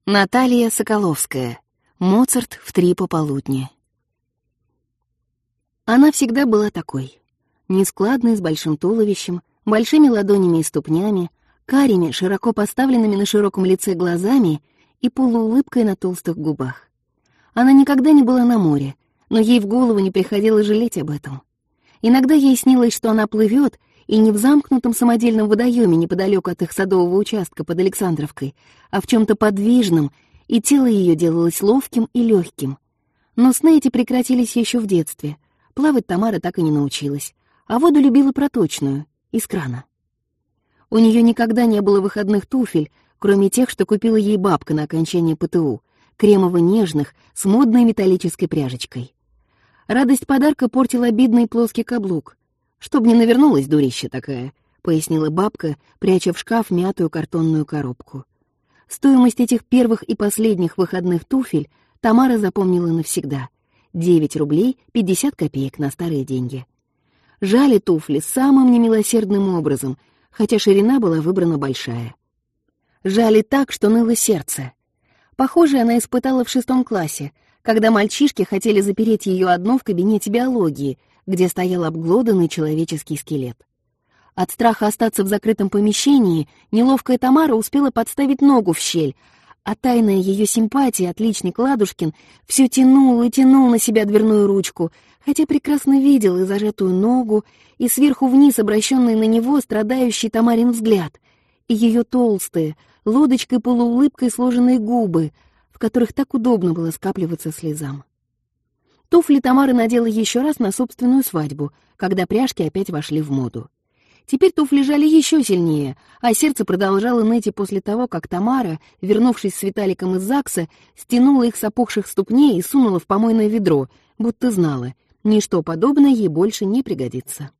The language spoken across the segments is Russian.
Наталья Соколовская. Моцарт в 3 пополудни. Она всегда была такой. Нескладной, с большим туловищем, большими ладонями и ступнями, карими, широко поставленными на широком лице глазами и полуулыбкой на толстых губах. Она никогда не была на море, но ей в голову не приходило жалеть об этом. Иногда ей снилось, что она плывет, и не в замкнутом самодельном водоеме неподалеку от их садового участка под Александровкой, а в чем-то подвижном, и тело ее делалось ловким и легким. Но сны эти прекратились еще в детстве. Плавать Тамара так и не научилась, а воду любила проточную, из крана. У нее никогда не было выходных туфель, кроме тех, что купила ей бабка на окончание ПТУ, кремово-нежных, с модной металлической пряжечкой. Радость подарка портил обидный плоский каблук. «Чтоб не навернулась дурища такая», — пояснила бабка, пряча в шкаф мятую картонную коробку. Стоимость этих первых и последних выходных туфель Тамара запомнила навсегда. 9 рублей 50 копеек на старые деньги. Жали туфли самым немилосердным образом, хотя ширина была выбрана большая. Жали так, что ныло сердце. Похоже, она испытала в 6 классе, когда мальчишки хотели запереть ее одну в кабинете биологии, где стоял обглоданный человеческий скелет. От страха остаться в закрытом помещении неловкая Тамара успела подставить ногу в щель, а тайная ее симпатия, отличник Ладушкин, все тянул и тянул на себя дверную ручку, хотя прекрасно видел и зажатую ногу, и сверху вниз обращенный на него страдающий Тамарин взгляд, и ее толстые, лодочкой-полуулыбкой сложенные губы, в которых так удобно было скапливаться слезам. Туфли Тамара надела еще раз на собственную свадьбу, когда пряжки опять вошли в моду. Теперь туфли жали еще сильнее, а сердце продолжало ныть и после того, как Тамара, вернувшись с Виталиком из ЗАГСа, стянула их с опухших ступней и сунула в помойное ведро, будто знала, ничто подобное ей больше не пригодится.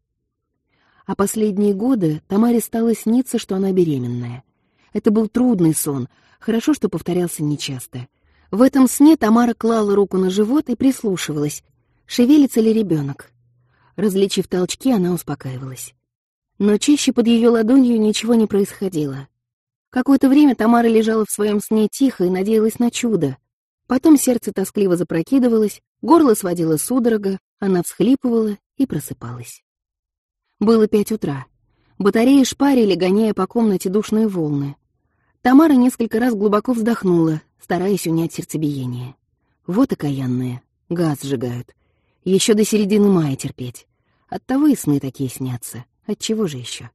А последние годы Тамаре стало сниться, что она беременная. Это был трудный сон, хорошо, что повторялся нечасто. В этом сне Тамара клала руку на живот и прислушивалась, шевелится ли ребенок. Различив толчки, она успокаивалась. Но чаще под ее ладонью ничего не происходило. Какое-то время Тамара лежала в своем сне тихо и надеялась на чудо. Потом сердце тоскливо запрокидывалось, горло сводило судорога, она всхлипывала и просыпалась. Было 5 утра. Батареи шпарили, гоняя по комнате душные волны. Тамара несколько раз глубоко вздохнула, стараясь унять сердцебиение. Вот окаянные, газ сжигают. Еще до середины мая терпеть. Оттого и сны такие снятся. Отчего же еще?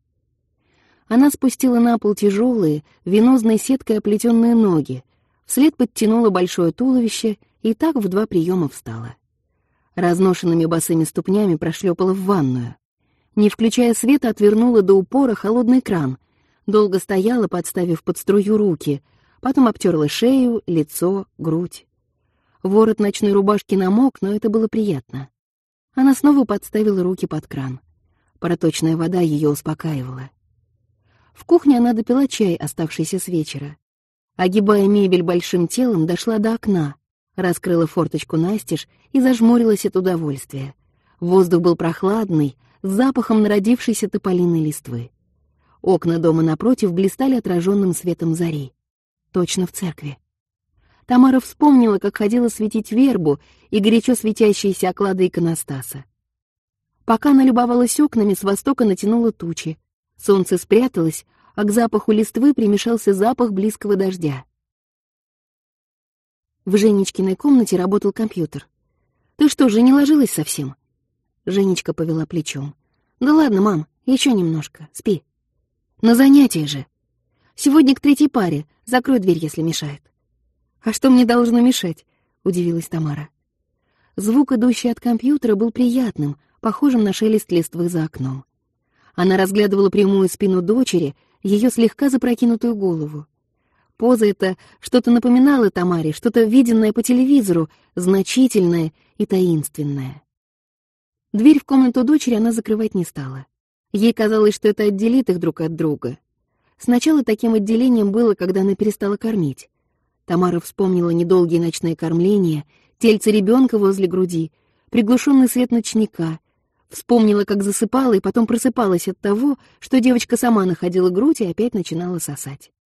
Она спустила на пол тяжелые, венозной сеткой оплетенные ноги, вслед подтянула большое туловище и так в 2 приема встала. Разношенными босыми ступнями прошлепала в ванную. Не включая света, отвернула до упора холодный кран, долго стояла, подставив под струю руки, потом обтерла шею, лицо, грудь. Ворот ночной рубашки намок, но это было приятно. Она снова подставила руки под кран. Проточная вода ее успокаивала. В кухне она допила чай, оставшийся с вечера. Огибая мебель большим телом, дошла до окна, раскрыла форточку настежь и зажмурилась от удовольствия. Воздух был прохладный, с запахом народившейся тополиной листвы. Окна дома напротив блистали отраженным светом зари. Точно в церкви. Тамара вспомнила, как ходила светить вербу и горячо светящиеся оклады иконостаса. Пока она любовалась окнами, с востока натянуло тучи. Солнце спряталось, а к запаху листвы примешался запах близкого дождя. В Женечкиной комнате работал компьютер. «Ты что же, не ложилась совсем?» Женечка повела плечом. «Да ладно, мам, еще немножко, спи». «На занятия же. Сегодня к 3 паре, закрой дверь, если мешает». «А что мне должно мешать?» — удивилась Тамара. Звук, идущий от компьютера, был приятным, похожим на шелест листвы за окном. Она разглядывала прямую спину дочери, ее слегка запрокинутую голову. Поза эта что-то напоминала Тамаре, что-то виденное по телевизору, значительное и таинственное. Дверь в комнату дочери она закрывать не стала. Ей казалось, что это отделит их друг от друга. Сначала таким отделением было, когда она перестала кормить. Тамара вспомнила недолгие ночные кормления, тельце ребенка возле груди, приглушенный свет ночника. Вспомнила, как засыпала и потом просыпалась от того, что девочка сама находила грудь и опять начинала сосать.